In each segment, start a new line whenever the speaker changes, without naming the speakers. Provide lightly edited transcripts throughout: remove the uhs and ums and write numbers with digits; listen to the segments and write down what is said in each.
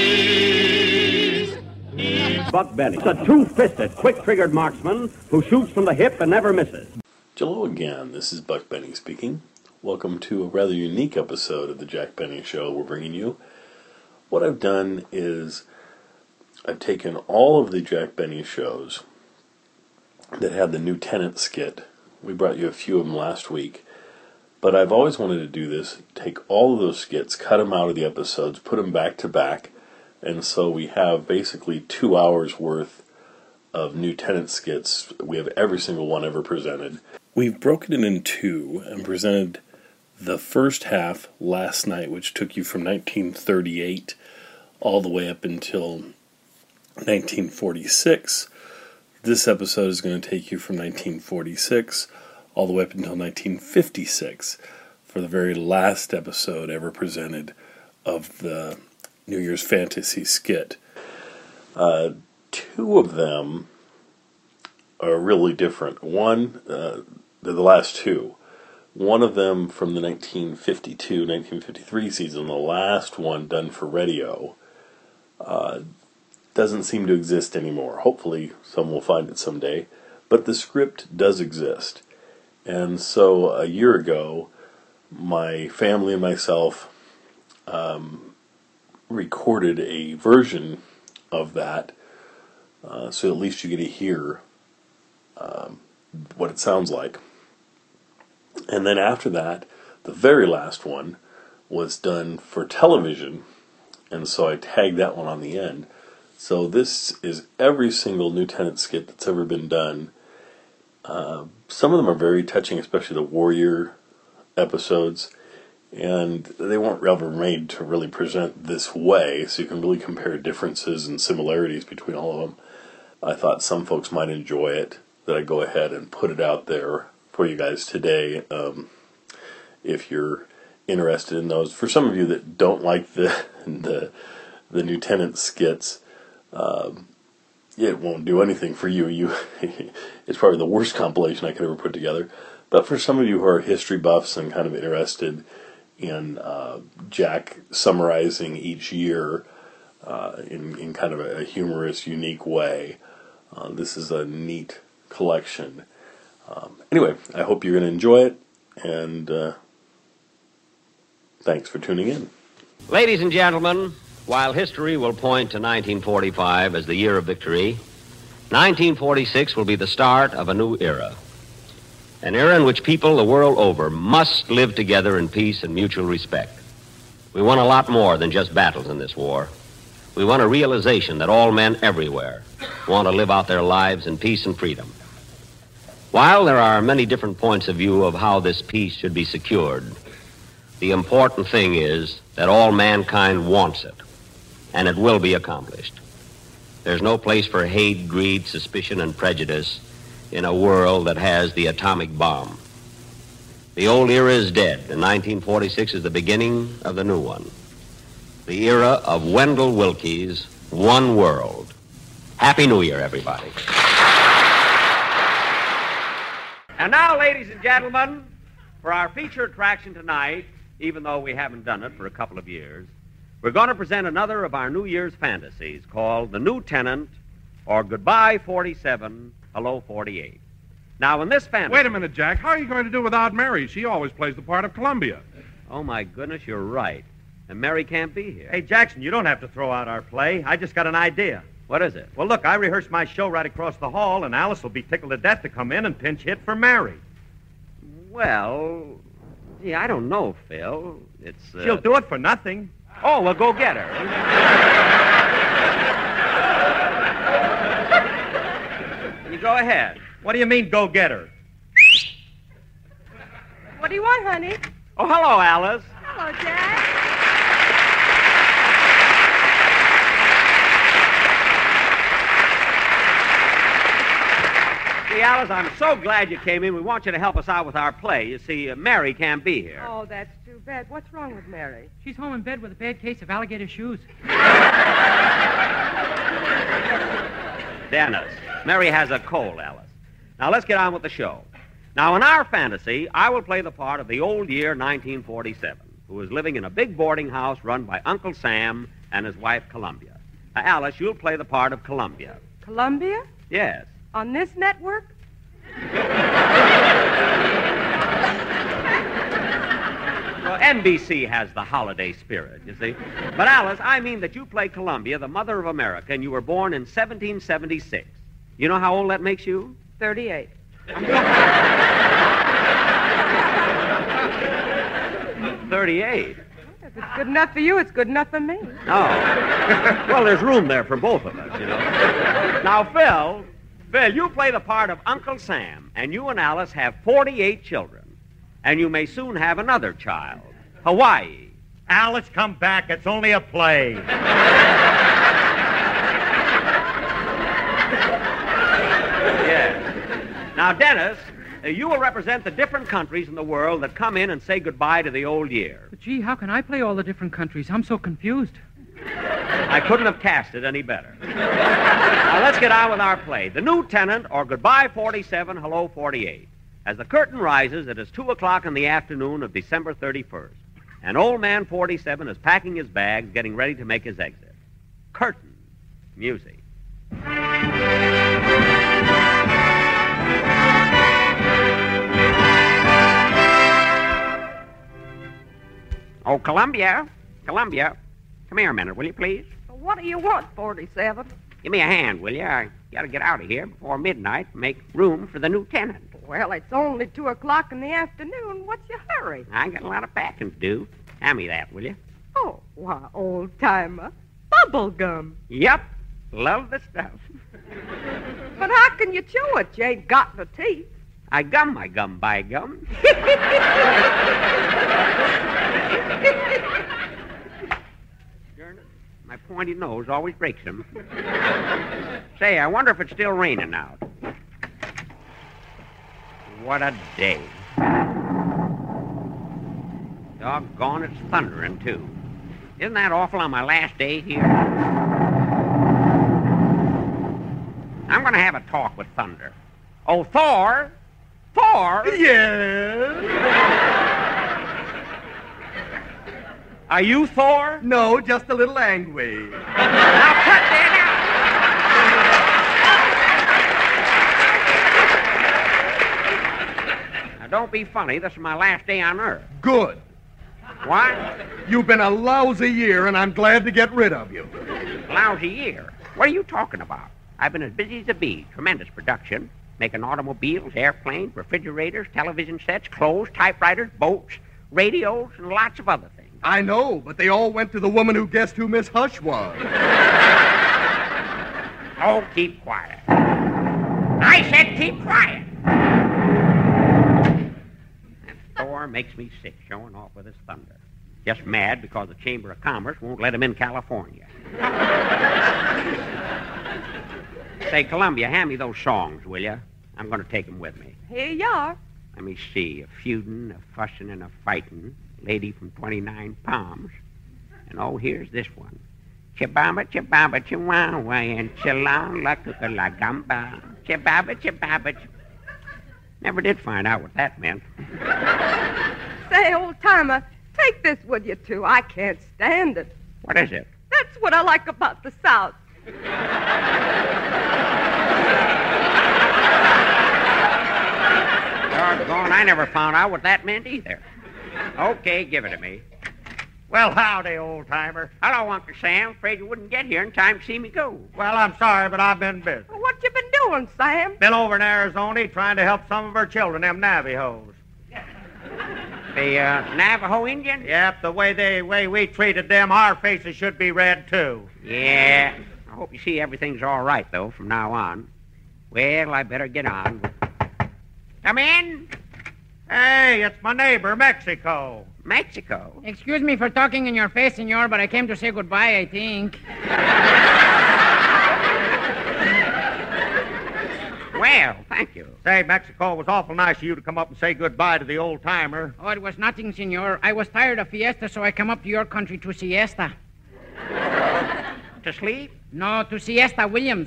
Buck Benny, a two-fisted, quick-triggered marksman who shoots from the hip and never misses.
Hello again, this is Buck Benny speaking. Welcome to a rather unique episode of the Jack Benny Show we're bringing you. What I've done is I've taken all of the Jack Benny shows that had the new Tenant skit. We brought you a few of them last week. But I've always wanted to do this, take all of those skits, cut them out of the episodes, put them back to back, and so we have basically 2 hours worth of new Tenant skits. We have every single one ever presented. We've broken it in two and presented the first half last night, which took you from 1938 all the way up until 1946. This episode is going to take you from 1946 all the way up until 1956 for the very last episode ever presented of the New Year's Fantasy skit. Two of them are really different. One, they're the last two. One of them from the 1952-1953 season, the last one done for radio, doesn't seem to exist anymore. Hopefully some will find it someday. But the script does exist. And so a year ago, my family and myself recorded a version of that, so at least you get to hear what it sounds like. And then after that, the very last one was done for television, and so I tagged that one on the end. So this is every single new Tenant skit that's ever been done. Some of them are very touching, especially the Warrior episodes, and they weren't ever made to really present this way, so you can really compare differences and similarities between all of them. I thought some folks might enjoy it, that I go ahead and put it out there for you guys today, if you're interested in those. For some of you that don't like the new Tenant skits, it won't do anything for you. It's probably the worst compilation I could ever put together. But for some of you who are history buffs and kind of interested in Jack summarizing each year in kind of a humorous, unique way, this is a neat collection. Anyway, I hope you're going to enjoy it, and thanks for tuning in.
Ladies and gentlemen, while history will point to 1945 as the year of victory, 1946 will be the start of a new era. An era in which people the world over must live together in peace and mutual respect. We want a lot more than just battles in this war. We want a realization that all men everywhere want to live out their lives in peace and freedom. While there are many different points of view of how this peace should be secured, the important thing is that all mankind wants it, and it will be accomplished. There's no place for hate, greed, suspicion, and prejudice in a world that has the atomic bomb. The old era is dead, and 1946 is the beginning of the new one. The era of Wendell Willkie's One World. Happy New Year, everybody.
And now, ladies and gentlemen, for our feature attraction tonight, even though we haven't done it for a couple of years, we're going to present another of our New Year's fantasies called The New Tenant, or Goodbye 47, Hello 48. Now, in this fantasy...
Wait a minute, Jack. How are you going to do without Mary? She always plays the part of Columbia.
Oh, my goodness, you're right. And Mary can't be here.
Hey, Jackson, you don't have to throw out our play. I just got an idea.
What is it?
Well, look, I rehearsed my show right across the hall, and Alice will be tickled to death to come in and pinch hit for Mary.
Well, gee, I don't know, Phil. It's...
She'll do it for nothing.
Oh, well, go get her. You go ahead.
What do you mean, go get her?
What do you want, honey?
Oh, hello, Alice.
Hello, Jack.
See, Alice, I'm so glad you came in. We want you to help us out with our play. You see, Mary can't be here.
Oh, that's too bad. What's wrong with Mary?
She's home in bed with a bad case of alligator shoes.
Dennis, Mary has a cold, Alice. Now, let's get on with the show. Now, in our fantasy, I will play the part of the old year 1947, who is living in a big boarding house run by Uncle Sam and his wife, Columbia. Alice, you'll play the part of Columbia.
Columbia?
Yes.
On this network?
Well, NBC has the holiday spirit, you see. But, Alice, I mean that you play Columbia, the mother of America, and you were born in 1776. You know how old that makes you?
38.
38.
If it's good enough for you, it's good enough for me.
Oh. Well, there's room there for both of us, you know. Now, Phil, you play the part of Uncle Sam, and you and Alice have 48 children. And you may soon have another child. Hawaii.
Alice, come back. It's only a play.
Yes. Now, Dennis, you will represent the different countries in the world that come in and say goodbye to the old year.
But gee, how can I play all the different countries? I'm so confused.
I couldn't have cast it any better. Now, let's get on with our play. The New Tenant, or Goodbye 47, Hello 48. As the curtain rises, it is 2 o'clock in the afternoon of December 31st. And old man 47 is packing his bags, getting ready to make his exit. Curtain. Music. Oh, Columbia. Columbia. Come here a minute, will you, please?
What do you want, 47?
Give me a hand, will you? I got to get out of here before midnight and make room for the new tenant.
Well, it's only 2 o'clock in the afternoon. What's your hurry?
I got a lot of packing to do. Hand me that, will you?
Oh, why, old-timer. Bubble gum.
Yep. Love the stuff.
But how can you chew it? You ain't got no teeth.
I gum my gum, by gum. My pointy nose always breaks him. Say, I wonder if it's still raining out. What a day. Doggone, it's thundering, too. Isn't that awful on my last day here? I'm going to have a talk with Thunder. Oh, Thor! Thor!
Yes?
Are you Thor?
No, just a little angry.
Now, cut that out! Now, don't be funny. This is my last day on Earth.
Good.
What?
You've been a lousy year, and I'm glad to get rid of you.
Lousy year? What are you talking about? I've been as busy as a bee. Tremendous production. Making automobiles, airplanes, refrigerators, television sets, clothes, typewriters, boats, radios, and lots of other things.
I know, but they all went to the woman who guessed who Miss Hush was.
Oh, keep quiet. I said keep quiet. That Thor makes me sick, showing off with his thunder. Just mad because the Chamber of Commerce won't let him in California. Say, Columbia, hand me those songs, will you? I'm going to take them with me.
Here you are.
Let me see. A feudin', a fussin', and a fightin'. Lady from 29 Palms. And, oh, here's this one. Chibaba, chibaba, chihuahua, and chilong la cuca la gamba. Chibaba, chibaba. Never did find out what that meant.
Say, old-timer, take this with you, too. I can't stand it.
What is it?
That's what I like about the South.
Doggone, I never found out what that meant either. Okay, give it to me.
Well, howdy, old-timer.
Hello, Uncle Sam. Afraid you wouldn't get here in time to see me go.
Well, I'm sorry, but I've been busy.
What you been doing, Sam?
Been over in Arizona trying to help some of our children, them Navajos.
The Navajo Indians?
Yep, the way we treated them, our faces should be red, too.
Yeah. I hope you see everything's all right, though, from now on. Well, I better get on. Come in.
Hey, it's my neighbor, Mexico.
Mexico?
Excuse me for talking in your face, senor, but I came to say goodbye, I think.
Well, thank you.
Say, Mexico, it was awful nice of you to come up and say goodbye to the old-timer.
Oh, it was nothing, senor. I was tired of fiesta, so I come up to your country to siesta.
To sleep?
No, to siesta, Williams.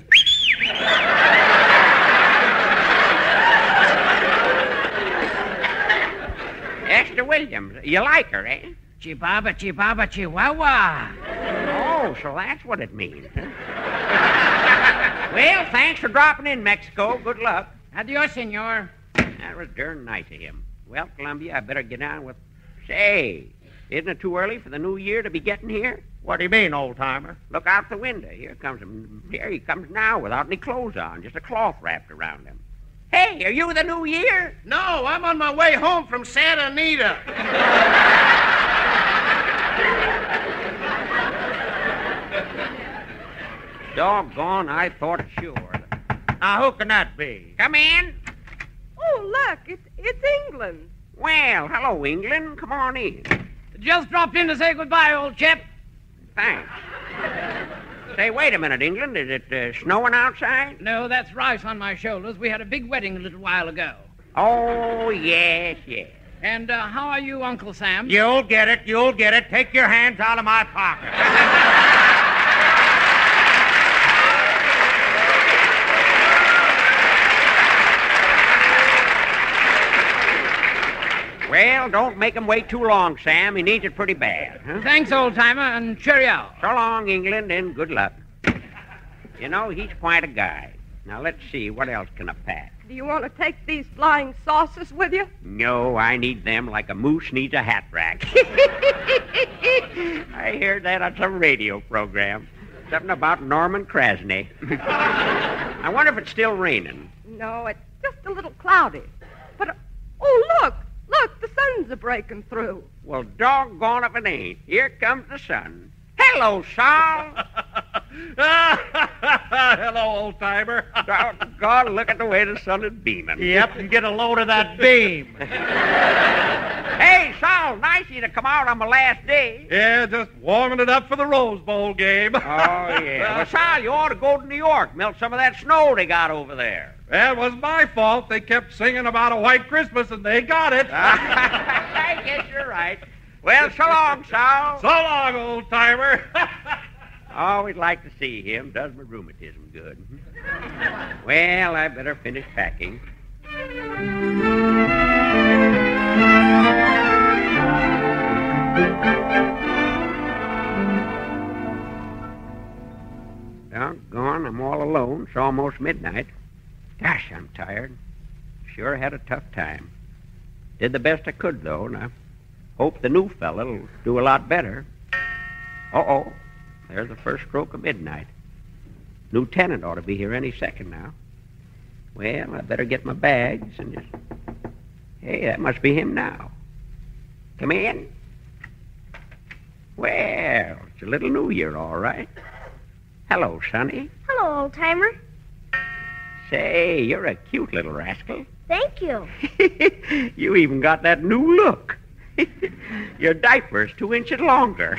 Esther Williams. You like her, eh?
Chibaba, chibaba, chihuahua.
Oh, so that's what it means. Huh? Well, thanks for dropping in, Mexico. Good luck.
Adios, senor.
That was darn nice of him. Well, Columbia, I better get on with... Say, isn't it too early for the new year to be getting here?
What do you mean, old-timer?
Look out the window. Here he comes now without any clothes on, just a cloth wrapped around him. Hey, are you the new year?
No, I'm on my way home from Santa Anita.
Doggone, I thought sure.
Now, who can that be?
Come in.
Oh, look, it's England.
Well, hello, England. Come on in.
Just dropped in to say goodbye, old chap.
Thanks. Say, wait a minute, England. Is it snowing outside?
No, that's rice on my shoulders. We had a big wedding a little while ago.
Oh, yes, yes.
And how are you, Uncle Sam?
You'll get it. You'll get it. Take your hands out of my pocket.
Well, don't make him wait too long, Sam. He needs it pretty bad. Huh?
Thanks, old-timer, and cheerio.
So long, England, and good luck. You know, he's quite a guy. Now, let's see. What else can I pack?
Do you want to take these flying saucers with you?
No, I need them like a moose needs a hat rack. I heard that on some radio program. Something about Norman Krasny. I wonder if it's still raining.
No, it's just a little cloudy. But, oh, look, the sun's a breaking through.
Well, doggone if it ain't. Here comes the sun. Hello, Saul.
Hello, old-timer.
Doggone, look at the way the sun is beaming.
Yep, and get a load of that beam.
Hey, Saul, nice of you to come out on my last day.
Yeah, just warming it up for the Rose Bowl game.
Oh, yeah. Well, Saul, you ought to go to New York, melt some of that snow they got over there.
That was my fault. They kept singing about a white Christmas, and they got it.
I guess you're right. Well, so long, Saul.
So long, old-timer.
Always like to see him. Does my rheumatism good. Well, I better finish packing. Doggone, I'm all alone. It's almost midnight. Gosh, I'm tired. Sure had a tough time. Did the best I could, though, and I hope the new fella'll do a lot better. Uh-oh. There's the first stroke of midnight. Lieutenant ought to be here any second now. Well, I better get my bags and just... Hey, that must be him now. Come in. Well, it's a little New Year, all right. Hello, Sonny.
Hello, old-timer.
Say, you're a cute little rascal.
Thank you.
You even got that new look. Your diaper's 2 inches longer.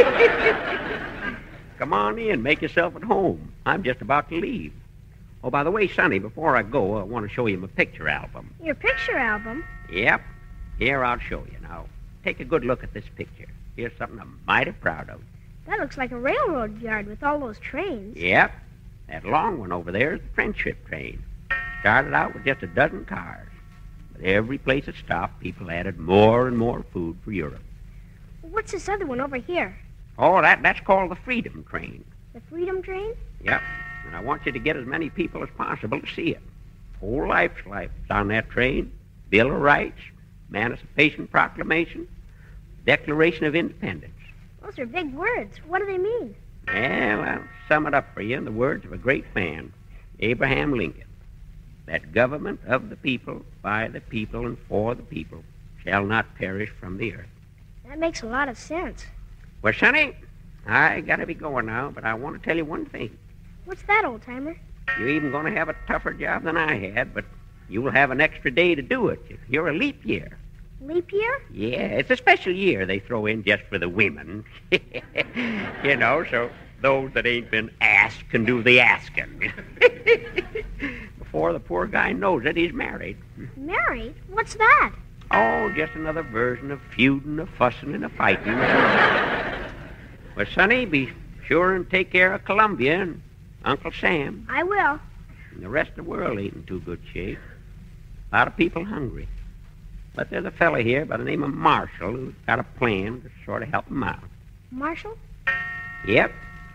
Come on in, make yourself at home. I'm just about to leave. Oh, by the way, Sonny, before I go, I want to show you my picture album.
Your picture album?
Yep. Here, I'll show you. Now, take a good look at this picture. Here's something I'm mighty proud of.
That looks like a railroad yard with all those trains.
Yep. That long one over there is the friendship train. Started out with just a dozen cars. But every place it stopped, people added more and more food for Europe.
What's this other one over here?
Oh, that's called the Freedom Train.
The Freedom Train?
Yep. And I want you to get as many people as possible to see it. Whole life's on that train. Bill of Rights, Emancipation Proclamation, Declaration of Independence.
Those are big words. What do they mean?
Well, I'll sum it up for you in the words of a great man, Abraham Lincoln. That government of the people, by the people, and for the people shall not perish from the earth.
That makes a lot of sense.
Well, Sonny, I gotta be going now, but I want to tell you one thing.
What's that, old-timer?
You're even going to have a tougher job than I had, but you will have an extra day to do it. You're a leap year.
Leap year?
Yeah, it's a special year they throw in just for the women. You know, so those that ain't been asked can do the asking. Before the poor guy knows it, he's married.
Married? What's that?
Oh, just another version of feuding, a fussing, and a fighting. Well, Sonny, be sure and take care of Columbia and Uncle Sam.
I will.
And the rest of the world ain't in too good shape. A lot of people hungry. But there's a fella here by the name of Marshall who's got a plan to sort of help them out.
Marshall?
Yep.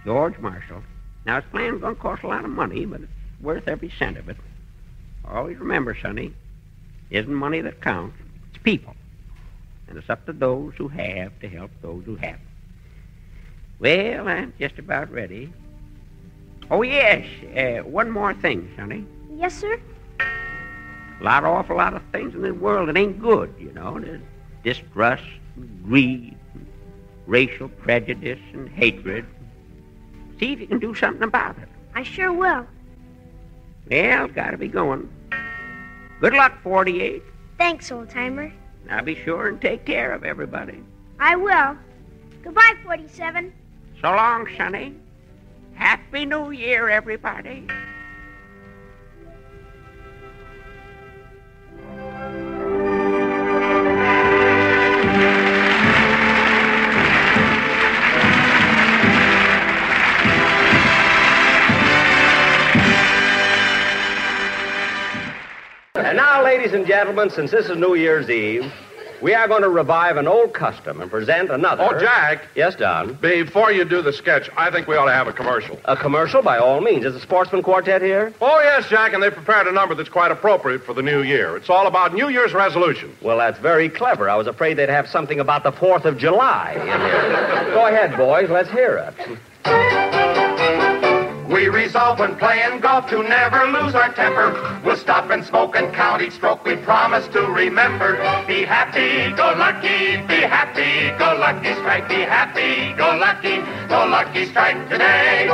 George Marshall. Now, his plan's going to cost a lot of money, but it's worth every cent of it. Always remember, Sonny, it isn't money that counts. It's people. And it's up to those who have to help those who haven't. Well, I'm just about ready. Oh, yes, one more thing, Sonny.
Yes, sir?
Awful lot of things in this world that ain't good, you know. There's distrust, and greed, and racial prejudice, and hatred. See if you can do something about it.
I sure will.
Well, gotta be going. Good luck, 48.
Thanks, old-timer.
Now be sure and take care of everybody.
I will. Goodbye, 47.
So long, Sonny. Happy New Year, everybody.
And now, ladies and gentlemen, since this is New Year's Eve, we are going to revive an old custom and present another.
Oh, Jack.
Yes, Don?
Before you do the sketch, I think we ought to have a commercial.
A commercial, by all means. Is the Sportsman Quartet here?
Oh, yes, Jack, and they prepared a number that's quite appropriate for the new year. It's all about New Year's resolutions.
Well, that's very clever. I was afraid they'd have something about the 4th of July in here. Go ahead, boys. Let's hear it.
We resolve when playing golf to never lose our temper. We'll stop and smoke and count each stroke we promise to remember. Be happy, go lucky, be happy, go lucky strike. Be happy, go lucky strike today.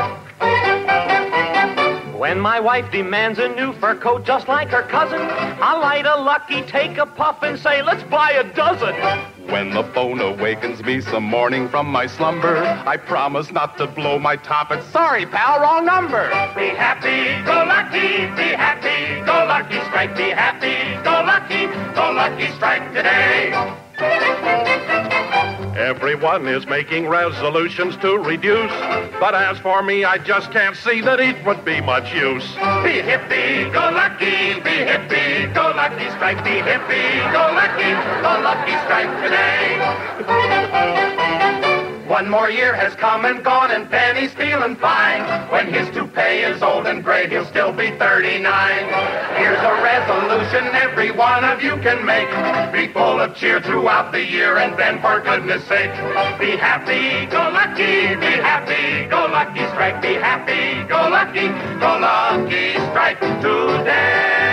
When my wife demands a new fur coat just like her cousin, I light a lucky, take a puff, and say, let's buy a dozen.
When the phone awakens me some morning from my slumber, I promise not to blow my top. It's sorry, pal, wrong number.
Be happy, go lucky strike. Be happy, go lucky strike today.
Everyone is making resolutions to reduce, but as for me, I just can't see that it would be much use.
Be hippie, go lucky strike. Be hippie, go lucky strike today. One more year has come and gone, and Benny's feeling fine. When his toupee is old and gray, he'll still be 39. Here's a resolution every one of you can make. Be full of cheer throughout the year, and then, for goodness sake, be happy, go lucky strike. Be happy, go lucky strike today.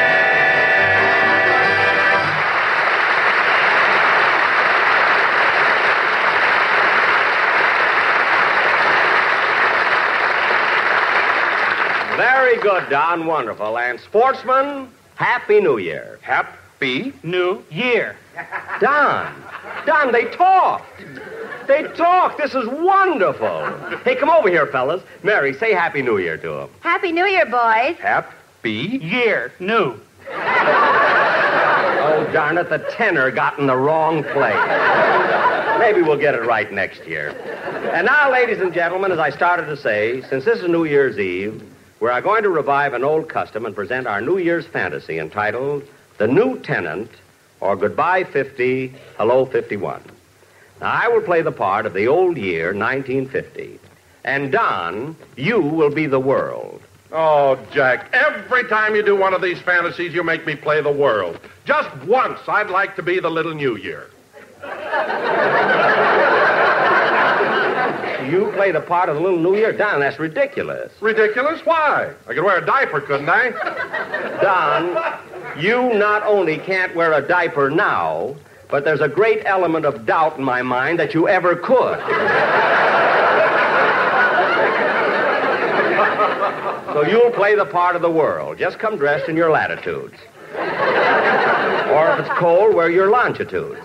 Very good, Don. Wonderful. And Sportsman, Happy New Year.
Happy
New Year.
Don, they talked. They talked. This is wonderful. Hey, come over here, fellas. Mary, say Happy New Year to them.
Happy New Year, boys.
Happy
Year. New.
Oh, darn it, the tenor got in the wrong place. Maybe we'll get it right next year. And now, ladies and gentlemen, as I started to say, since this is New Year's Eve, we are going to revive an old custom and present our New Year's fantasy entitled The New Tenant, or Goodbye 50, Hello 51. Now, I will play the part of the old year, 1950. And Don, you will be the world.
Oh, Jack, every time you do one of these fantasies, you make me play the world. Just once, I'd like to be the little New Year.
You play the part of the little New Year? Don, that's ridiculous.
Ridiculous? Why? I could wear a diaper, couldn't I?
Don, you not only can't wear a diaper now, but there's a great element of doubt in my mind that you ever could. So you'll play the part of the world. Just come dressed in your latitudes. Or if it's cold, wear your longitudes.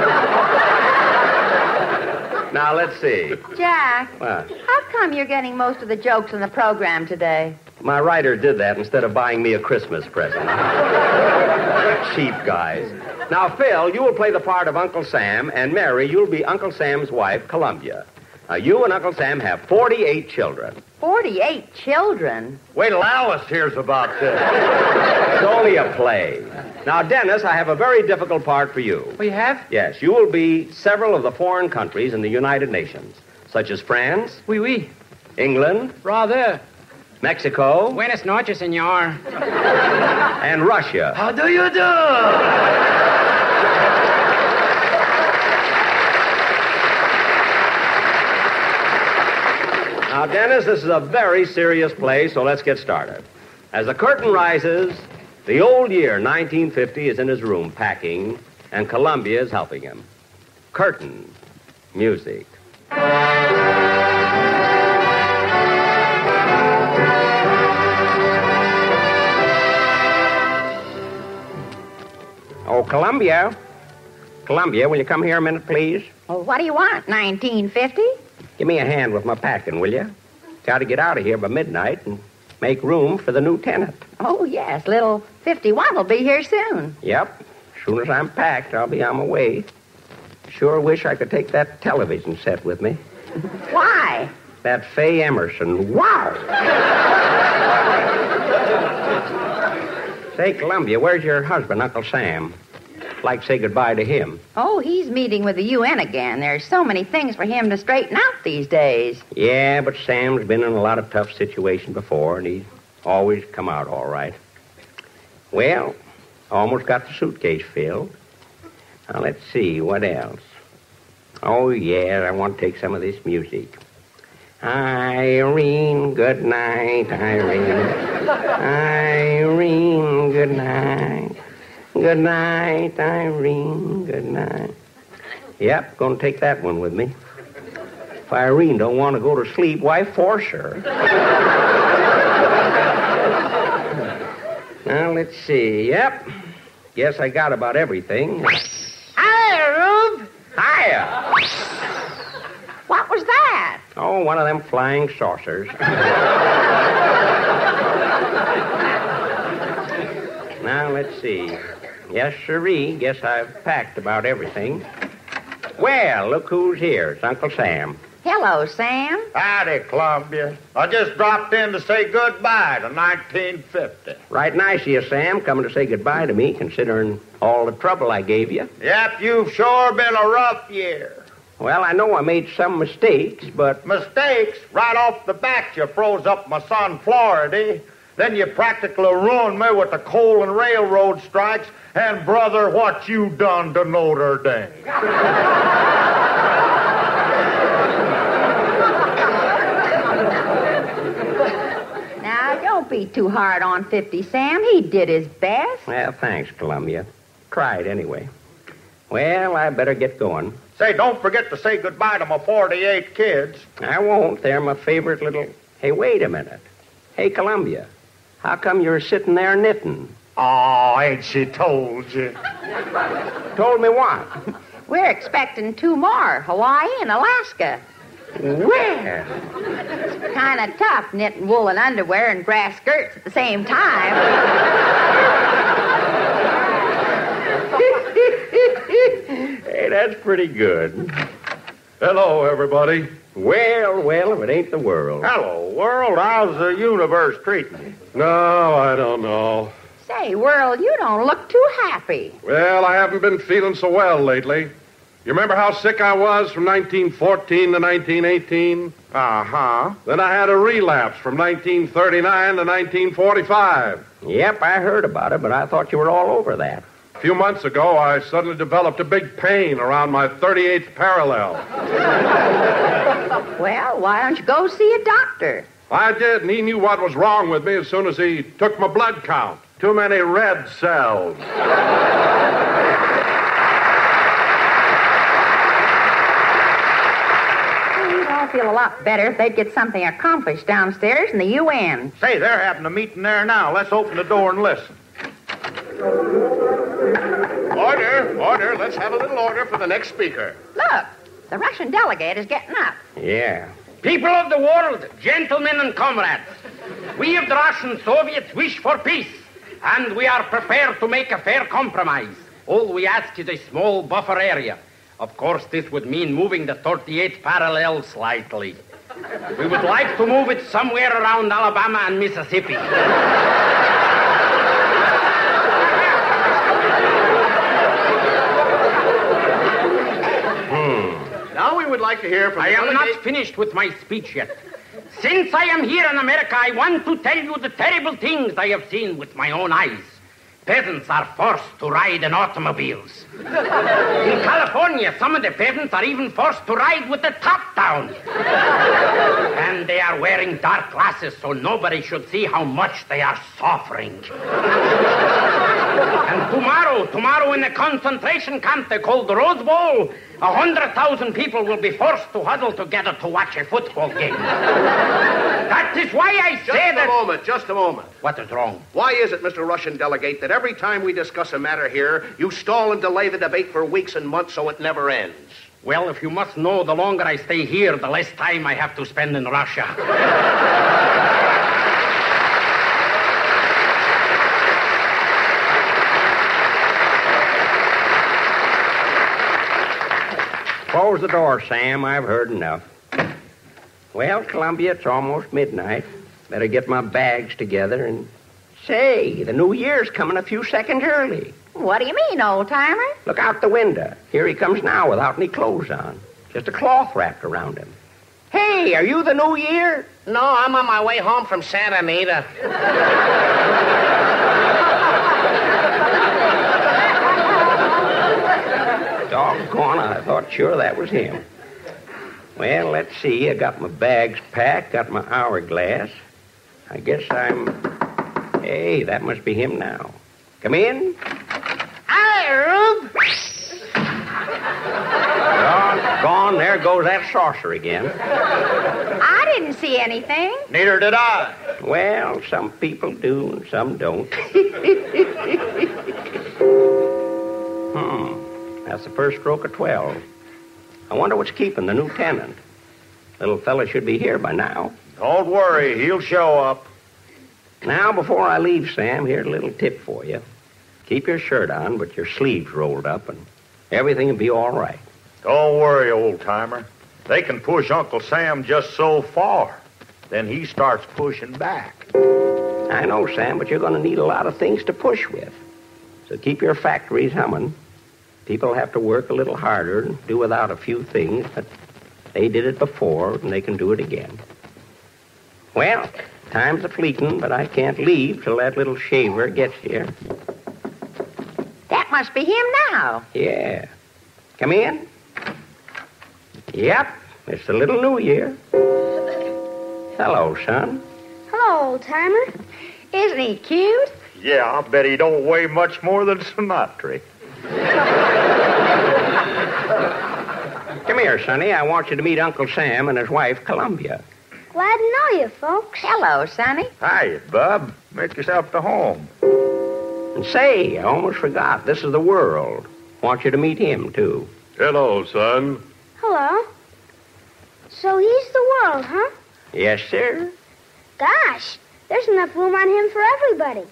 Now, let's see.
Jack,
What?
how come you're getting most of the jokes in the program today?
My writer did that instead of buying me a Christmas present. Cheap guys. Now, Phil, you will play the part of Uncle Sam, and Mary, you'll be Uncle Sam's wife, Columbia. Now, you and Uncle Sam have 48 children.
48 children?
Wait till Alice hears about this. It's only a play. Now, Dennis, I have a very difficult part for you.
We have?
Yes, you will be several of the foreign countries in the United Nations, such as France,
Oui.
England,
Brother.
Mexico,
Buenas noches, senor.
and Russia.
How do you do?
Now, Dennis, this is a very serious play, so let's get started. As the curtain rises, the old year, 1950, is in his room packing, and Columbia is helping him. Curtain. Music. Oh, Columbia. Columbia, will you come here a minute, please?
Well, what do you want, 1950?
Give me a hand with my packing, will you? Got to get out of here by midnight and make room for the new tenant.
Oh, yes, little 51 will be here soon.
Yep. As soon as I'm packed, I'll be on my way. Sure wish I could take that television set with me.
Why?
That Faye Emerson. Wow! Say, Columbia, where's your husband, Uncle Sam? I'd like to say goodbye to him.
Oh, he's meeting with the UN again. There's so many things for him to straighten out these days.
Yeah, but Sam's been in a lot of tough situations before, and he's always come out all right. Well, almost got the suitcase filled. Now, let's see, what else? Oh, yeah, I want to take some of this music. Irene, good night, Irene. Irene, good night. Good night, Irene, good night. Yep, gonna take that one with me. If Irene don't want to go to sleep, why force her? Now, let's see. Yep, guess I got about everything.
Hi, Rube.
Hiya!
What was that?
Oh, one of them flying saucers. Now, let's see. Yes, sirree. Guess I've packed about everything. Well, look who's here. It's Uncle Sam.
Hello, Sam.
Howdy, Columbia. I just dropped in to say goodbye to 1950.
Right nice of you, Sam, coming to say goodbye to me, considering all the trouble I gave you.
Yep, you've sure been a rough year.
Well, I know I made some mistakes, but...
Mistakes? Right off the bat, you froze up my son Florida. Then you practically ruined me with the coal and railroad strikes. And, brother, what you done to Notre Dame?
Now, don't be too hard on 50, Sam. He did his best.
Well, thanks, Columbia. Tried anyway. Well, I better get going.
Say, don't forget to say goodbye to my 48 kids.
I won't. They're my favorite little... Hey, wait a minute. Hey, Columbia, how come you're sitting there knitting?
Oh, ain't she told you?
Told me what?
We're expecting 2 more, Hawaii and Alaska.
Well.
It's kind of tough knitting woolen underwear and grass skirts at the same time.
Hey, that's pretty good.
Hello, everybody.
Well, if it ain't the world.
Hello, world. How's the universe treating you?
No, I don't know.
Say, World, you don't look too happy.
Well, I haven't been feeling so well lately. You remember how sick I was from 1914 to 1918?
Uh-huh.
Then I had a relapse from 1939 to 1945.
Yep, I heard about it, but I thought you were all over that.
A few months ago, I suddenly developed a big pain around my 38th parallel.
Well, why don't you go see a doctor?
I did, and he knew what was wrong with me as soon as he took my blood count. Too many red cells.
You'd all feel a lot better if they'd get something accomplished downstairs in the UN.
Say, they're having a meeting there now. Let's open the door and listen.
Order. Let's have a little order for the next speaker.
Look, the Russian delegate is getting up.
Yeah.
People of the world, gentlemen and comrades, we of the Russian Soviets wish for peace, and we are prepared to make a fair compromise. All we ask is a small buffer area. Of course, this would mean moving the 38th parallel slightly. We would like to move it somewhere around Alabama and Mississippi.
Now we would like to hear from...
I am not finished with my speech yet. Since I am here in America, I want to tell you the terrible things I have seen with my own eyes. Peasants are forced to ride in automobiles. In California, some of the peasants are even forced to ride with the top down. And they are wearing dark glasses so nobody should see how much they are suffering. And tomorrow in the concentration camp they call the Rose Bowl, 100,000 people will be forced to huddle together to watch a football game. That is why I say that...
Just a moment.
What is wrong?
Why is it, Mr. Russian delegate, that every time we discuss a matter here, you stall and delay the debate for weeks and months so it never ends?
Well, if you must know, the longer I stay here, the less time I have to spend in Russia.
Close the door, Sam. I've heard enough. Well, Columbia, it's almost midnight. Better get my bags together and... Say, the new year's coming a few seconds early.
What do you mean, old-timer?
Look out the window. Here he comes now without any clothes on. Just a cloth wrapped around him. Hey, are you the new year?
No, I'm on my way home from Santa Anita.
Doggone, I thought sure that was him. Well, let's see. I got my bags packed, got my hourglass. I guess I'm... Hey, that must be him now. Come in.
Hi, Rube.
Doggone, there goes that saucer again.
I didn't see anything.
Neither did I.
Well, some people do and some don't. That's the first stroke of 12. I wonder what's keeping the new tenant. Little fella should be here by now.
Don't worry, he'll show up.
Now, before I leave, Sam, here's a little tip for you. Keep your shirt on, but your sleeves rolled up, and everything will be all right.
Don't worry, old-timer. They can push Uncle Sam just so far. Then he starts pushing back.
I know, Sam, but you're going to need a lot of things to push with. So keep your factories humming. People have to work a little harder and do without a few things, but they did it before, and they can do it again. Well, time's a-fleeting, but I can't leave till that little shaver gets here.
That must be him now.
Yeah. Come in. Yep, it's the little new year. Hello, son.
Hello, old-timer.
Isn't he cute?
Yeah, I bet he don't weigh much more than Sinatra.
Come here, Sonny. I want you to meet Uncle Sam and his wife, Columbia.
Glad to know you, folks.
Hello, Sonny.
Hiya, Bub. Make yourself to home.
And say, I almost forgot. This is the world. Want you to meet him, too.
Hello, son.
Hello. So he's the world, huh?
Yes, sir.
Gosh, there's enough room on him for everybody.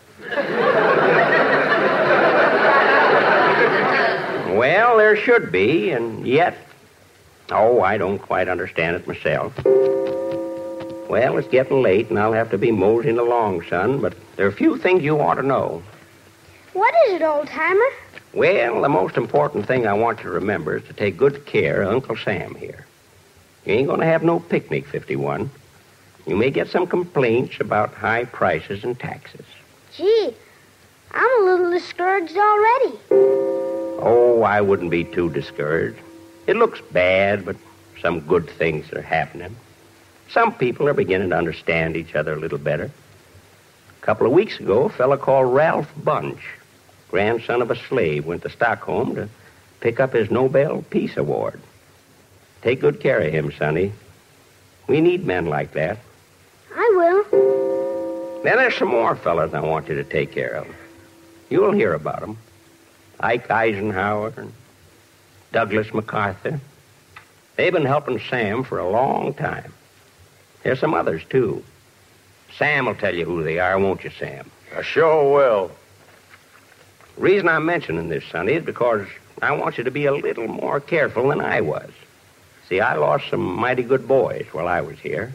Well, there should be, and yet... Oh, I don't quite understand it myself. Well, it's getting late, and I'll have to be moseying along, son, but there are a few things you ought to know.
What is it, old-timer?
Well, the most important thing I want you to remember is to take good care of Uncle Sam here. You ain't going to have no picnic, 51. You may get some complaints about high prices and taxes.
Gee, I'm a little discouraged already.
Oh, I wouldn't be too discouraged. It looks bad, but some good things are happening. Some people are beginning to understand each other a little better. A couple of weeks ago, a fellow called Ralph Bunch, grandson of a slave, went to Stockholm to pick up his Nobel Peace Award. Take good care of him, Sonny. We need men like that.
I will.
Then there's some more fellas I want you to take care of. You'll hear about them. Ike Eisenhower and Douglas MacArthur. They've been helping Sam for a long time. There's some others, too. Sam will tell you who they are, won't you, Sam?
I sure will.
The reason I'm mentioning this, Sonny, is because I want you to be a little more careful than I was. See, I lost some mighty good boys while I was here.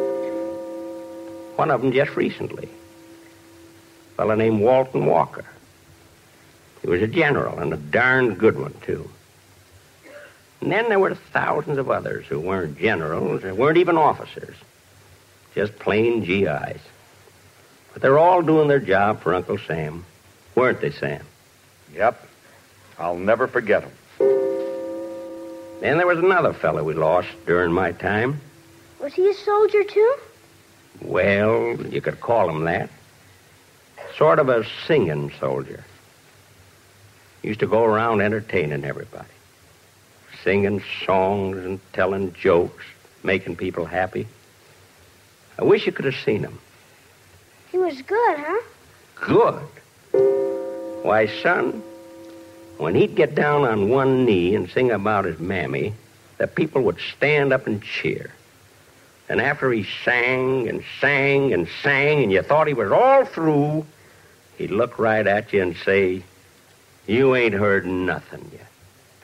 One of them just recently. A fellow named Walton Walker. He was a general, and a darn good one, too. And then there were thousands of others who weren't generals, or weren't even officers. Just plain GIs. But they're all doing their job for Uncle Sam. Weren't they, Sam?
Yep. I'll never forget him.
Then there was another fellow we lost during my time.
Was he a soldier, too?
Well, you could call him that. Sort of a singing soldier. Used to go around entertaining everybody. Singing songs and telling jokes, making people happy. I wish you could have seen him.
He was good, huh?
Good. Why, son, when he'd get down on one knee and sing about his mammy, the people would stand up and cheer. And after he sang and sang and sang, and you thought he was all through, he'd look right at you and say, "You ain't heard nothing yet."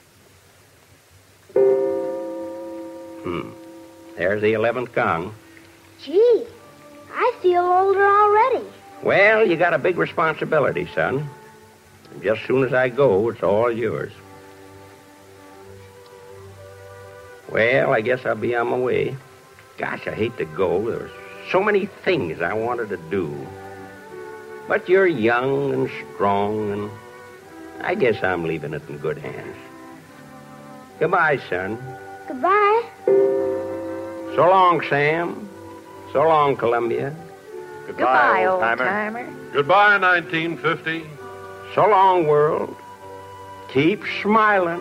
There's the 11th gong.
Gee, I feel older already.
Well, you got a big responsibility, son. And just as soon as I go, it's all yours. Well, I guess I'll be on my way. Gosh, I hate to go. There's so many things I wanted to do. But you're young and strong, and I guess I'm leaving it in good hands. Goodbye, son.
Goodbye.
So long, Sam. So long, Columbia.
Goodbye, old-timer.
Goodbye, 1950.
So long, world. Keep smiling.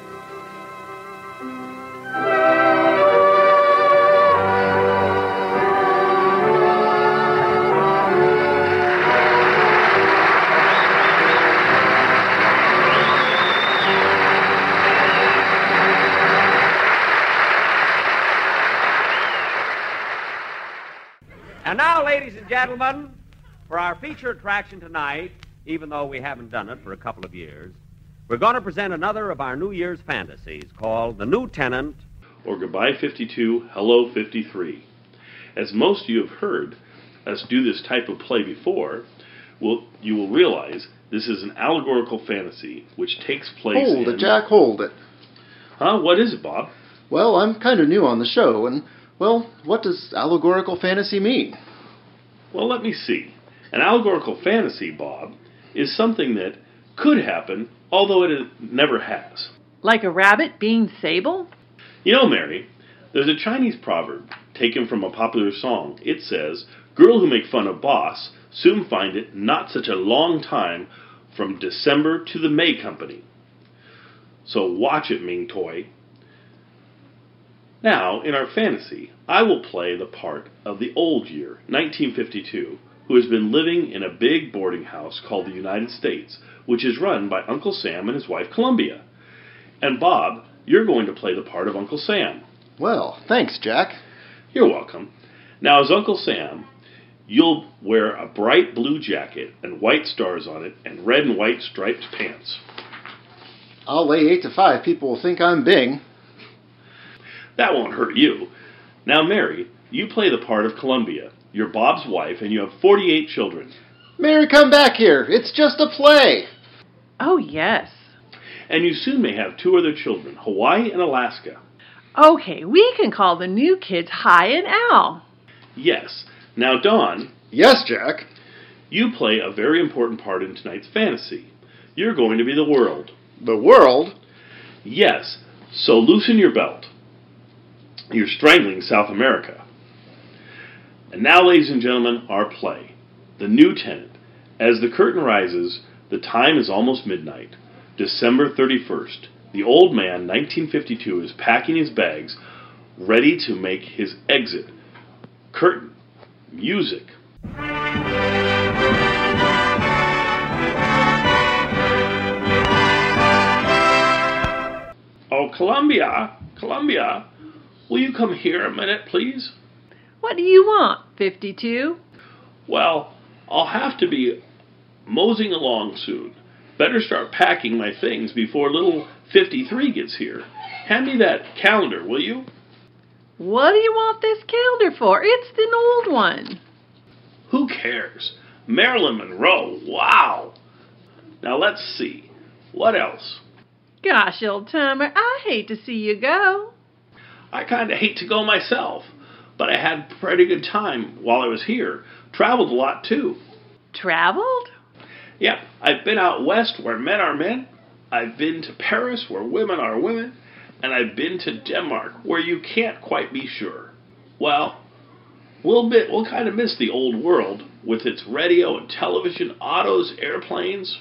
And now, ladies and gentlemen, for our feature attraction tonight, even though we haven't done it for a couple of years, we're going to present another of our New Year's fantasies called The New Tenant,
or Goodbye 52, Hello 53. As most of you have heard us do this type of play before, you will realize this is an allegorical fantasy which takes place
Hold it, Jack, hold it.
Huh? What is it, Bob?
Well, I'm kind of new on the show, and, well, what does allegorical fantasy mean?
Well, let me see. An allegorical fantasy, Bob, is something that could happen, although it never has.
Like a rabbit being sable?
You know, Mary, there's a Chinese proverb taken from a popular song. It says, "Girl who make fun of boss soon find it not such a long time from December to the May company." So watch it, Ming Toy. Now, in our fantasy, I will play the part of the old year, 1952, who has been living in a big boarding house called the United States, which is run by Uncle Sam and his wife Columbia. And Bob, you're going to play the part of Uncle Sam.
Well, thanks, Jack.
You're welcome. Now, as Uncle Sam, you'll wear a bright blue jacket and white stars on it and red and white striped pants.
I'll lay 8 to 5 people will think I'm Bing.
That won't hurt you. Now, Mary, you play the part of Columbia. You're Bob's wife, and you have 48 children.
Mary, come back here. It's just a play.
Oh, yes.
And you soon may have 2 other children, Hawaii and Alaska.
Okay, we can call the new kids Hi and Al.
Yes. Now, Don.
Yes, Jack.
You play a very important part in tonight's fantasy. You're going to be the world.
The world?
Yes. So loosen your belt. You're strangling South America. And now, ladies and gentlemen, our play, The New Tenant. As the curtain rises, the time is almost midnight, December 31st. The old man, 1952, is packing his bags, ready to make his exit. Curtain. Music. Oh, Columbia, Columbia, will you come here a minute, please?
What do you want, 52?
Well, I'll have to be moseying along soon. Better start packing my things before little 53 gets here. Hand me that calendar, will you?
What do you want this calendar for? It's an old one.
Who cares? Marilyn Monroe, wow! Now let's see. What else?
Gosh, old-timer, I hate to see you go.
I kind of hate to go myself. but I had a pretty good time while I was here. Traveled a lot, too.
Traveled?
Yep, I've been out west where men are men. I've been to Paris where women are women. And I've been to Denmark where you can't quite be sure. Well, we'll kind of miss the old world with its radio and television, autos, airplanes.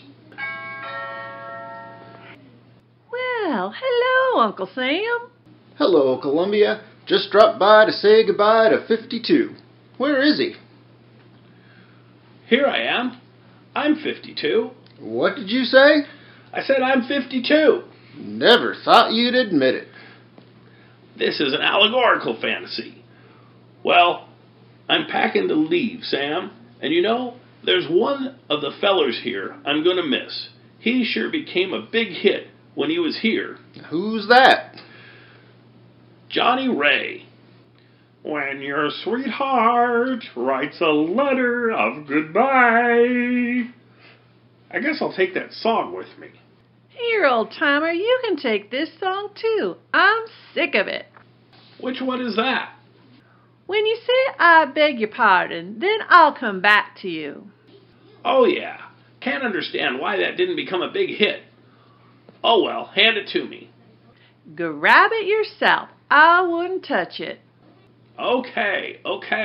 Well, hello, Uncle Sam.
Hello, Columbia. Just dropped by to say goodbye to 52. Where is he?
Here I am. I'm 52.
What did you say?
I said I'm 52.
Never thought you'd admit it.
This is an allegorical fantasy. Well, I'm packing to leave, Sam. And you know, there's one of the fellers here I'm going to miss. He sure became a big hit when he was here.
Who's that?
Johnny Ray. When your sweetheart writes a letter of goodbye. I guess I'll take that song with me.
Here, old-timer, you can take this song, too. I'm sick of it.
Which one is that?
When you say, I beg your pardon, then I'll come back to you.
Oh, yeah. Can't understand why that didn't become a big hit. Oh, well, hand it to me.
Grab it yourself. I wouldn't touch it.
Okay.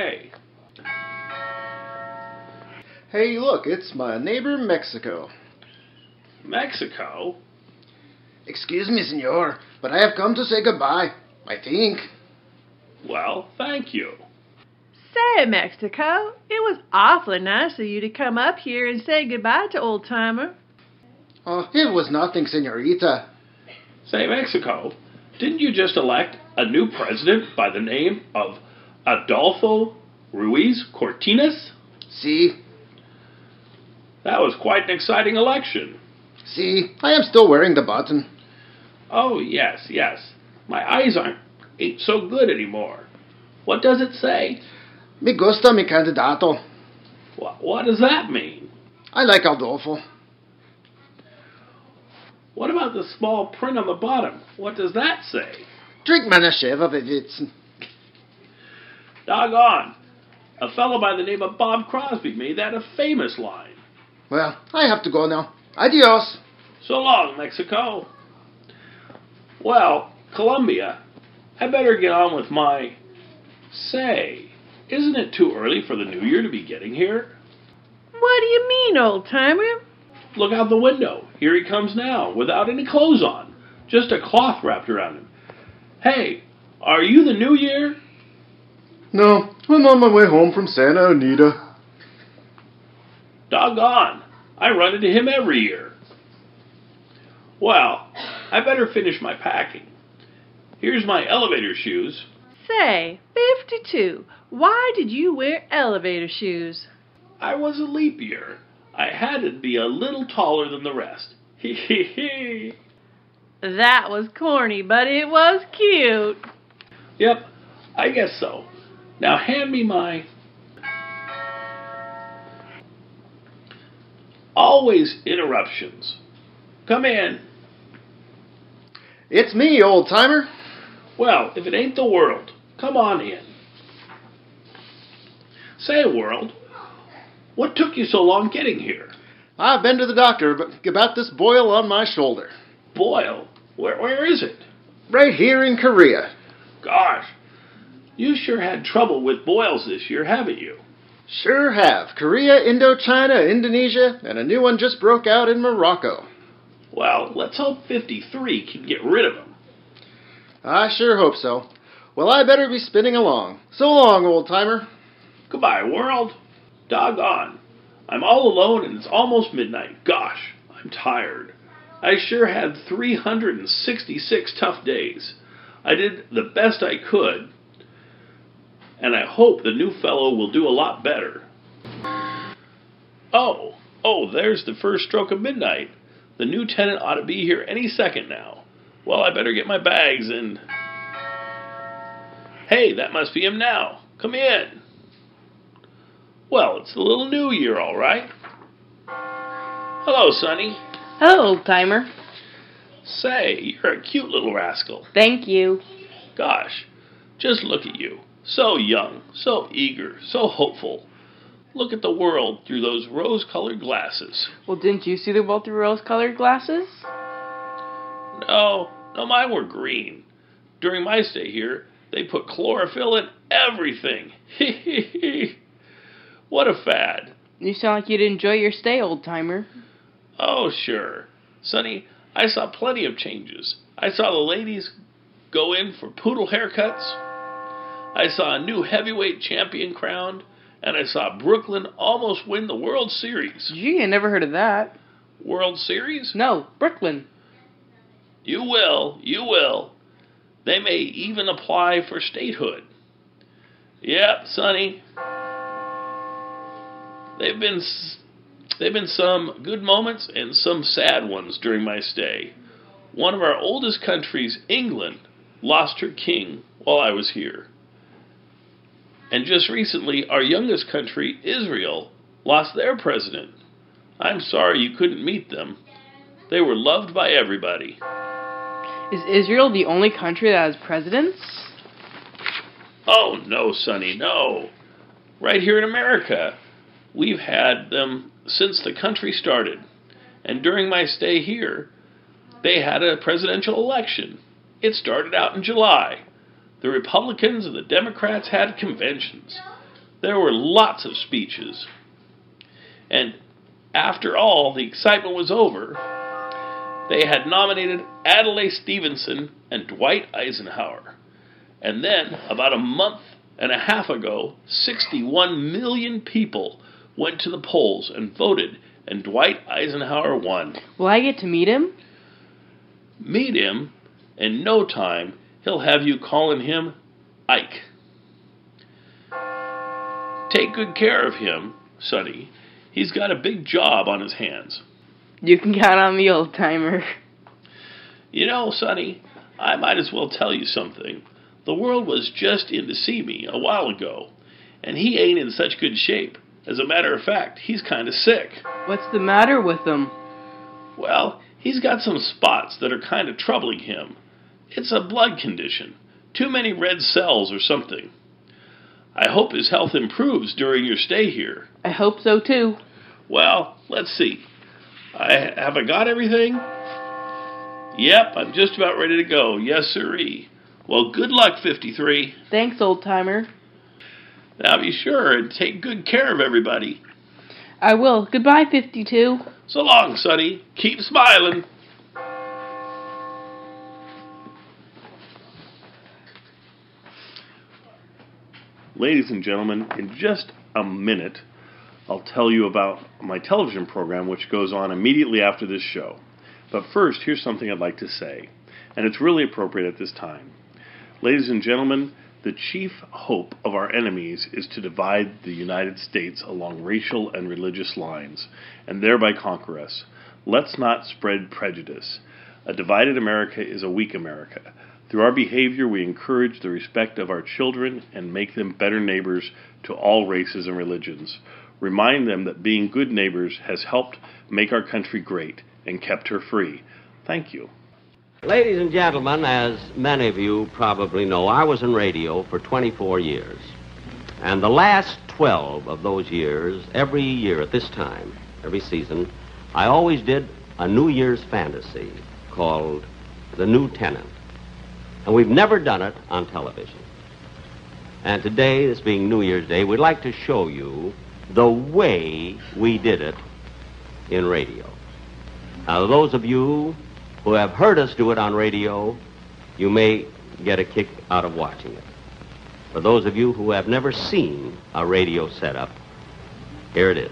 Hey, look, it's my neighbor Mexico.
Mexico?
Excuse me, senor, but I have come to say goodbye, I think.
Well, thank you.
Say, Mexico, it was awfully nice of you to come up here and say goodbye to old-timer.
Oh, it was nothing, senorita.
Say, Mexico, didn't you just elect a new president by the name of Adolfo Ruiz Cortines?
Si.
That was quite an exciting election.
See, I am still wearing the button.
Oh, yes. My eyes ain't so good anymore. What does it say?
Me gusta mi candidato.
What does that mean?
I like Adolfo.
What about the small print on the bottom? What does that say?
Drink Manischewitz.
Doggone. A fellow by the name of Bob Crosby made that a famous line.
Well, I have to go now. Adios.
So long, Mexico. Well, Columbia, I better get on with my... Say, isn't it too early for the new year to be getting here?
What do you mean, old-timer?
Look out the window. Here he comes now, without any clothes on. Just a cloth wrapped around him. Hey, are you the new year?
No, I'm on my way home from Santa Anita.
Doggone. I run into him every year. Well, I better finish my packing. Here's my elevator shoes.
Say, 52, why did you wear elevator shoes?
I was a leap year. I had to be a little taller than the rest. Hee hee hee.
That was corny, but it was cute.
Yep, I guess so. Now hand me my... Always interruptions. Come in.
It's me, old-timer.
Well, if it ain't the World, come on in. Say, World, what took you so long getting here?
I've been to the doctor about this boil on my shoulder.
Boil? Where is it?
Right here in Korea.
Gosh, you sure had trouble with boils this year, haven't you?
Sure have. Korea, Indochina, Indonesia, and a new one just broke out in Morocco.
Well, let's hope 53 can get rid of them.
I sure hope so. Well, I better be spinning along. So long, old-timer.
Goodbye, World. Doggone. I'm all alone and it's almost midnight. Gosh, I'm tired. I sure had 366 tough days. I did the best I could, and I hope the new fellow will do a lot better. Oh, there's the first stroke of midnight. The new tenant ought to be here any second now. Well, I better get my bags and... Hey, that must be him now. Come in. Well, it's the little new year, all right. Hello, Sonny.
Hello, old-timer.
Say, you're a cute little rascal.
Thank you.
Gosh, just look at you. So young, so eager, so hopeful. Look at the world through those rose-colored glasses.
Well, didn't you see the world through rose-colored glasses?
No, mine were green. During my stay here, they put chlorophyll in everything. What a fad.
You sound like you'd enjoy your stay, old-timer.
Oh, sure. Sonny, I saw plenty of changes. I saw the ladies go in for poodle haircuts. I saw a new heavyweight champion crowned. And I saw Brooklyn almost win the World Series.
Gee, I never heard of that.
World Series?
No, Brooklyn.
You will. They may even apply for statehood. Yep, Sonny. They've been some good moments and some sad ones during my stay. One of our oldest countries, England, lost her king while I was here. And just recently, our youngest country, Israel, lost their president. I'm sorry you couldn't meet them. They were loved by everybody.
Is Israel the only country that has presidents?
Oh, no, Sonny, no. Right here in America, we've had them since the country started. And during my stay here, they had a presidential election. It started out in July. The Republicans and the Democrats had conventions. There were lots of speeches. And after all the excitement was over, they had nominated Adlai Stevenson and Dwight Eisenhower. And then, about a month and a half ago, 61 million people went to the polls and voted, and Dwight Eisenhower won.
Will I get to meet him?
Meet him? In no time. He'll have you calling him Ike. Take good care of him, Sonny. He's got a big job on his hands.
You can count on me, old-timer.
You know, Sonny, I might as well tell you something. The world was just in to see me a while ago, and he ain't in such good shape. As a matter of fact, he's kind of sick.
What's the matter with him?
Well, he's got some spots that are kind of troubling him. It's a blood condition. Too many red cells or something. I hope his health improves during your stay here.
I hope so, too.
Well, let's see. Have I got everything? Yep, I'm just about ready to go. Yes, sirree. Well, good luck, 53.
Thanks, old-timer.
Now be sure and take good care of everybody.
I will. Goodbye, 52.
So long, Sonny. Keep smiling. Ladies and gentlemen, in just a minute, I'll tell you about my television program, which goes on immediately after this show. But first, here's something I'd like to say, and it's really appropriate at this time. Ladies and gentlemen, the chief hope of our enemies is to divide the United States along racial and religious lines, and thereby conquer us. Let's not spread prejudice. A divided America is a weak America. Through our behavior, we encourage the respect of our children and make them better neighbors to all races and religions. Remind them that being good neighbors has helped make our country great and kept her free. Thank you.
Ladies and gentlemen, as many of you probably know, I was in radio for 24 years. And the last 12 of those years, every year at this time, every season, I always did a New Year's fantasy called The New Tenant. And we've never done it on television. And today, this being New Year's Day, we'd like to show you the way we did it in radio. Now, those of you who have heard us do it on radio, you may get a kick out of watching it. For those of you who have never seen a radio setup, here it is.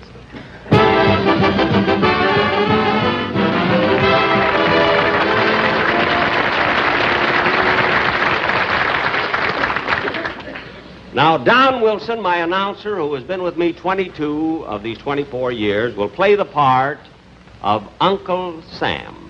Now, Don Wilson, my announcer, who has been with me 22 of these 24 years, will play the part of Uncle Sam.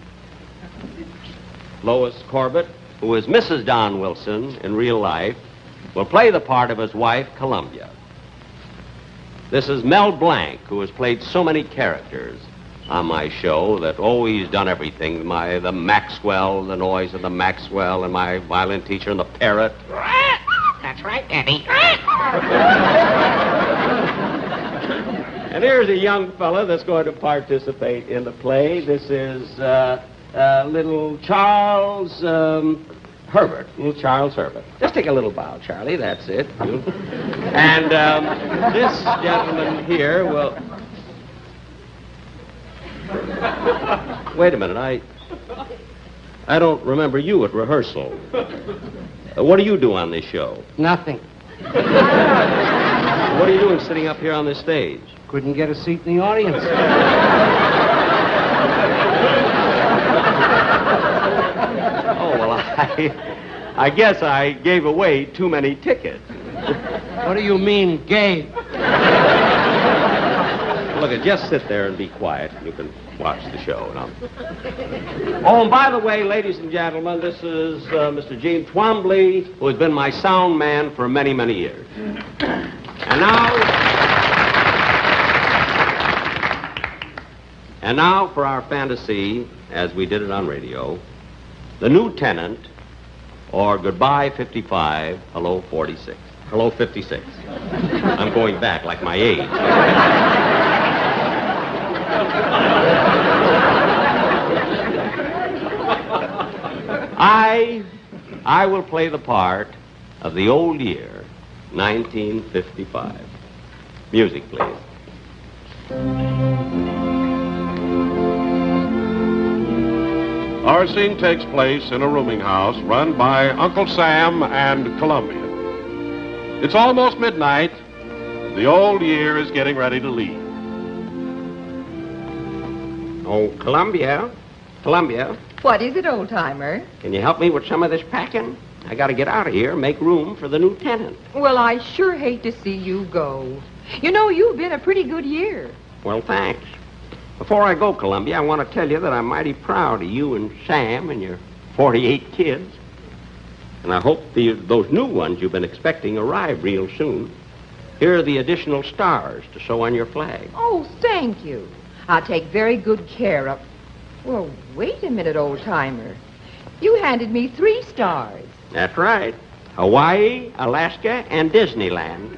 Lois Corbett, who is Mrs. Don Wilson in real life, will play the part of his wife, Columbia. This is Mel Blanc, who has played so many characters on my show that always done everything. The Maxwell, the noise of the Maxwell, and my violin teacher, and the parrot.
That's right, Daddy.
And here's a young fella that's going to participate in the play. This is little Charles Herbert. Little Charles Herbert. Just take a little bow, Charlie. That's it. And this gentleman here will... Wait a minute. I don't remember you at rehearsal. What do you do on this show?
Nothing.
What are you doing sitting up here on this stage?
Couldn't get a seat in the audience.
Oh, well, I guess I gave away too many tickets.
What do you mean, gave?
Look, just sit there and be quiet. You can watch the show. Oh, and by the way, ladies and gentlemen, this is Mr. Gene Twombly, who has been my sound man for many, many years. And now for our fantasy, as we did it on radio, The New Tenant, or Goodbye 55, Hello 46. Hello 56. I'm going back like my age. I will play the part of the old year, 1955. Music, please.
Our scene takes place in a rooming house run by Uncle Sam and Columbia. It's almost midnight. The old year is getting ready to leave.
Oh, Columbia.
What is it, old-timer?
Can you help me with some of this packing? I got to get out of here and make room for the new tenant.
Well, I sure hate to see you go. You know, you've been a pretty good year.
Well, thanks. Before I go, Columbia, I want to tell you that I'm mighty proud of you and Sam and your 48 kids. And I hope those new ones you've been expecting arrive real soon. Here are the additional stars to sew on your flag.
Oh, thank you. I'll take very good care of... Well, wait a minute, old-timer. You handed me 3 stars.
That's right. Hawaii, Alaska, and Disneyland.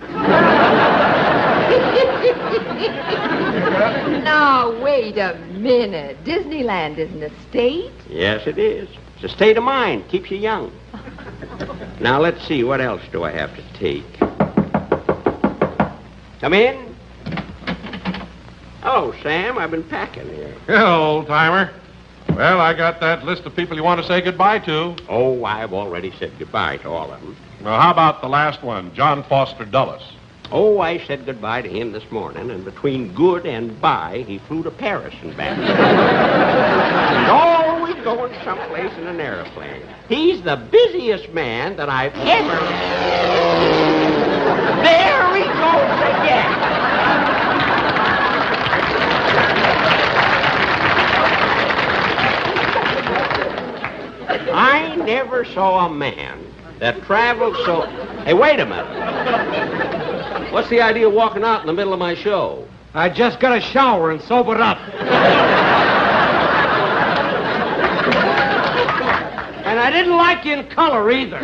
Now, wait a minute. Disneyland isn't a state?
Yes, it is. It's a state of mind. Keeps you young. Now, let's see. What else do I have to take? Come in. Hello, Sam. I've been packing here.
Hello, old-timer. Well, I got that list of people you want to say goodbye to.
Oh, I've already said goodbye to all of them.
Well, how about the last one, John Foster Dulles?
Oh, I said goodbye to him this morning, and between good and bye, he flew to Paris and back. He's always going someplace in an airplane. He's the busiest man that I've ever... There he goes again! I never saw a man that traveled so... Hey, wait a minute. What's the idea of walking out in the middle of my show?
I just got a shower and sobered up. And I didn't like you in color either.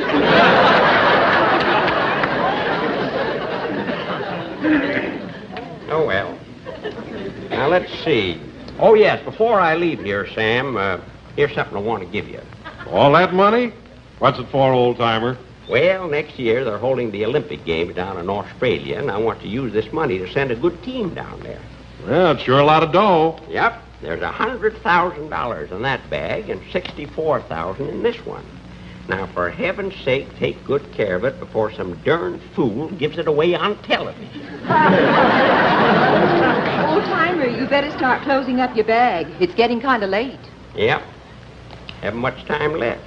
Oh, well. Now, let's see. Oh, yes, before I leave here, Sam, here's something I want to give you.
All that money? What's it for, old-timer?
Well, next year they're holding the Olympic Games down in Australia, and I want to use this money to send a good team down there.
Well, it's sure a lot of dough.
Yep. There's $100,000 in that bag and $64,000 in this one. Now, for heaven's sake, take good care of it before some darn fool gives it away on television.
Old-timer, you better start closing up your bag. It's getting kind of late.
Yep. Haven't much time left.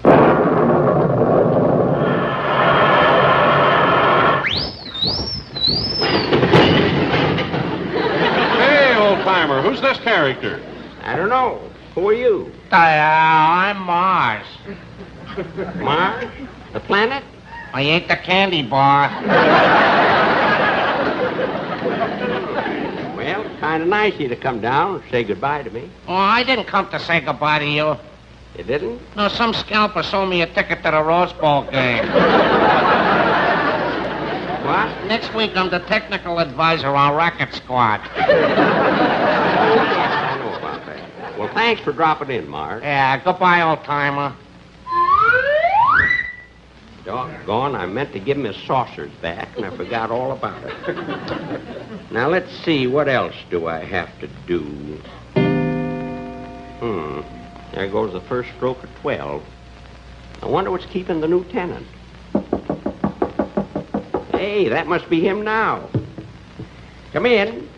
Hey, old-timer, who's this character?
I don't know. Who are you?
I'm Mars.
Mars? The planet?
I ate the candy bar.
Well, kind of nice of you to come down and say goodbye to me.
Oh, I didn't come to say goodbye to you.
You didn't?
No, some scalper sold me a ticket to the Rose Bowl game.
Next week, I'm the technical advisor on Racket Squad.
I know about that. Well, thanks for dropping in, Marge.
Yeah, goodbye, old-timer.
Doggone, I meant to give him his saucers back, and I forgot all about it. Now, let's see, what else do I have to do? There goes the first stroke of 12. I wonder what's keeping the new tenant. Hey, that must be him now. Come in.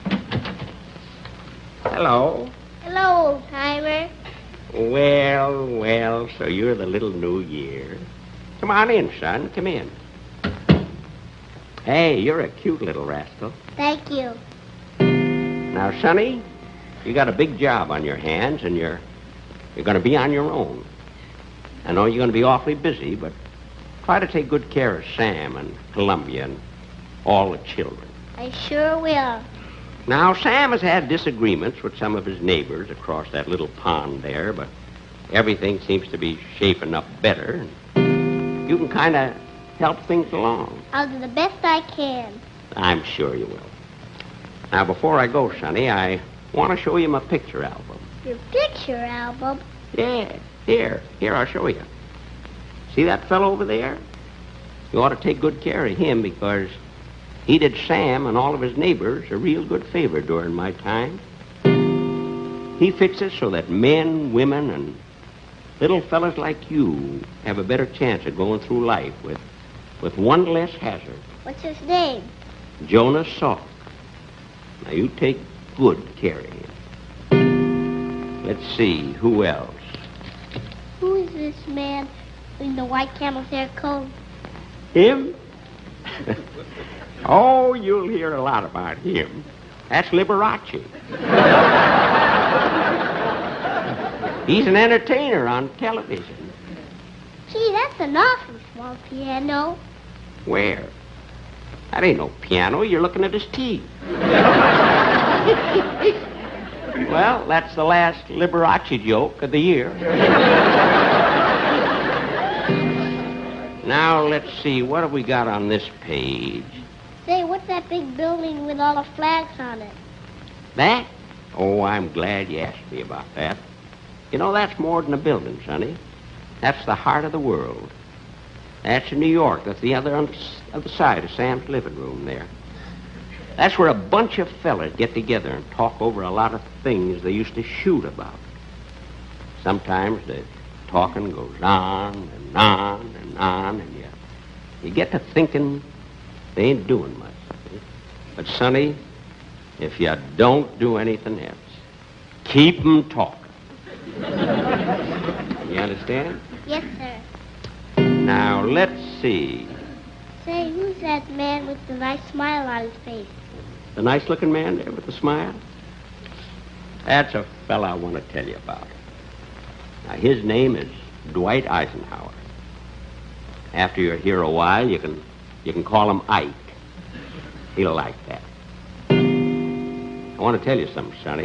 Hello.
Hello, old-timer.
Well, so you're the little New Year. Come on in, son. Come in. Hey, you're a cute little rascal.
Thank you.
Now, Sonny, you got a big job on your hands, and you're going to be on your own. I know you're going to be awfully busy, but try to take good care of Sam and Columbia and all the children.
I sure will.
Now, Sam has had disagreements with some of his neighbors across that little pond there, but everything seems to be shaping up better. You can kind of help things along.
I'll do the best I can.
I'm sure you will. Now, before I go, Sonny, I want to show you my picture album.
Your picture album?
Yeah, here, I'll show you. See that fellow over there? You ought to take good care of him because he did Sam and all of his neighbors a real good favor during my time. He fixed it so that men, women, and little fellas like you have a better chance of going through life with one less hazard.
What's his name?
Jonas Salk. Now, you take good care of him. Let's see, who else?
Who is this man in the white camel's hair coat?
Him? Oh, you'll hear a lot about him. That's Liberace. He's an entertainer on television.
Gee, that's an awful small piano.
Where? That ain't no piano. You're looking at his teeth. Well, that's the last Liberace joke of the year. Now, let's see. What have we got on this page?
Say, what's that big building with all the flags on it?
That? Oh, I'm glad you asked me about that. You know, that's more than a building, Sonny. That's the heart of the world. That's in New York. That's the other side of Sam's living room there. That's where a bunch of fellas get together and talk over a lot of things they used to shoot about. Sometimes the talking goes on and on and on, and you get to thinking they ain't doing much. But, Sonny, if you don't do anything else, keep 'em talking. You understand?
Yes, sir.
Now, let's see.
Say, who's that man with the nice smile on his face?
The nice-looking man there with the smile? That's a fella I want to tell you about. Now, his name is Dwight Eisenhower. After you're here a while, you can call him Ike. He'll like that. I want to tell you something, Sonny.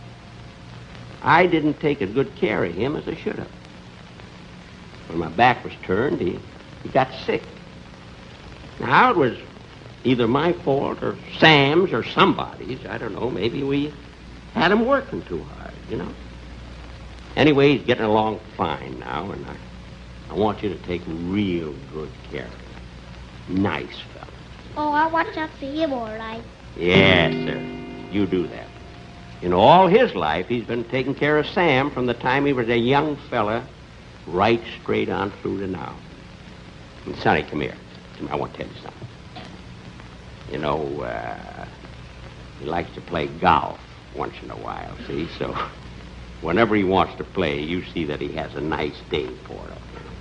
I didn't take as good care of him as I should have. When my back was turned, he got sick. Now, it was either my fault or Sam's or somebody's. I don't know. Maybe we had him working too hard, you know. Anyway, he's getting along fine now, and I want you to take real good care of him. Nice fella.
Oh, I'll watch out for him, all right.
Yes, sir. You do that. You know, all his life, he's been taking care of Sam from the time he was a young fella right straight on through to now. And Sonny, come here. I want to tell you something. You know, he likes to play golf once in a while, see? So whenever he wants to play, you see that he has a nice day for it.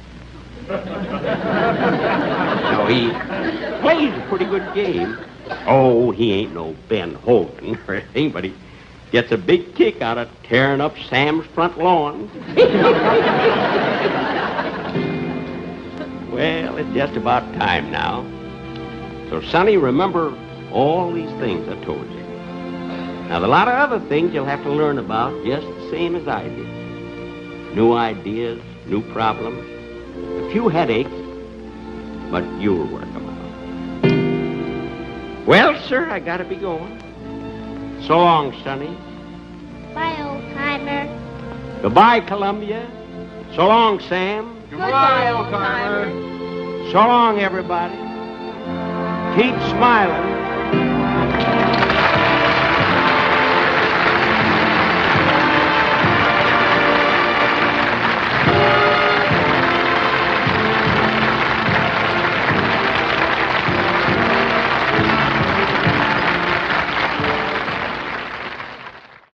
No, he plays a pretty good game. Oh, he ain't no Ben Hogan or anything, but he gets a big kick out of tearing up Sam's front lawn. Well, it's just about time now. So, Sonny, remember all these things I told you. Now, there's a lot of other things you'll have to learn about just the same as I did. New ideas, new problems, a few headaches, but you'll work them out.
Well, sir, I gotta be going. So long, Sonny.
Bye, old-timer.
Goodbye, Columbia. So long, Sam.
Goodbye, old-timer.
So long, everybody. Keep smiling.